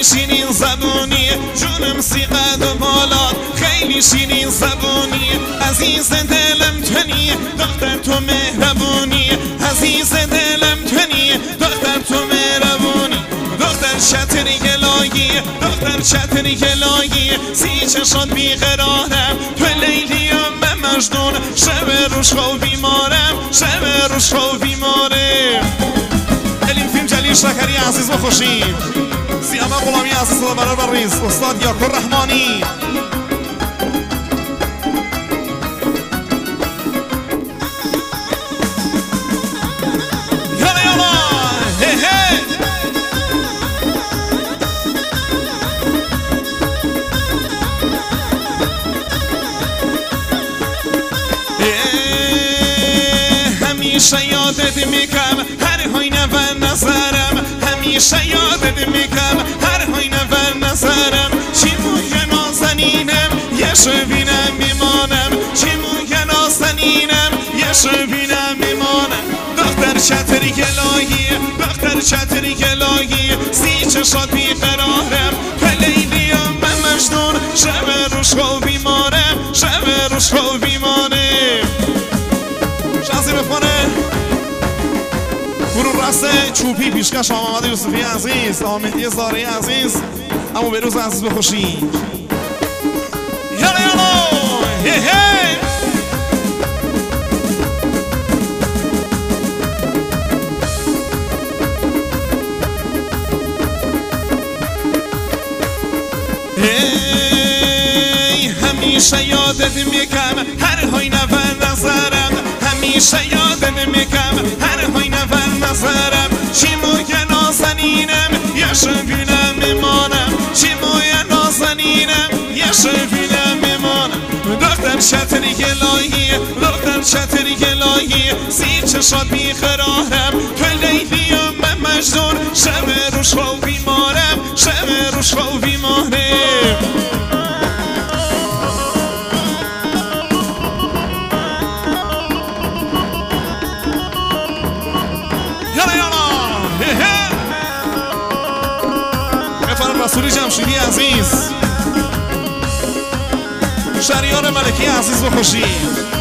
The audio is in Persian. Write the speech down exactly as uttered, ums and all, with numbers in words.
خیلی شیرین زبونی جونم سیقد و بالات خیلی شیرین زبونی عزیز دلم تنی دختر تو مهربونی عزیز دلم تنی دختر تو مهربونی دختر شطری گلایی دختر شطری گلایی سی چشات بیقرارم تو لیلیم من مجنون شب روش خو بیمارم شب روش خو بیمارم این فیلم جلیل شکری عزیز و خوشید سیامه غلامی عزیز و برار بریز استاد یاکر رحمانی یالا یالا هی هی همیشه یادت میکم هر هاینه و نظرم همیشه یادت میکم هر هاینه و نظرم چی موی نازنینم یه شبینم میمانم چی موی نازنینم یه شبینم میمانم دختر شطری گلایی دختر شطری گلایی سی چشات بیقرارم تو لیلیم من مجنون شب روش خو بیمارم شب روش خو بیمارم شازی بخونه برو رسته چوبی پیشکش آمده یوسفی عزیز آمدی زاری عزیز اما به روز عزیز بخوشی یالا یالا هی هی هی همیشه یادت میکم هر هاینه و نظرم همیشه یادت میکم هر هاینه و نظرم چی موی نازنینم یه شبینم میمانم چی موی نازنینم یه شبینم میمانم دختر شطری گلایی دختر شطری گلایی سی چشات بیقرارم تو لیلیم من مجنون شب روش خو بیمارم شب روش خو بیمارم رسولی جمشیدی عزیز شریار ملکی عزیز و خوشی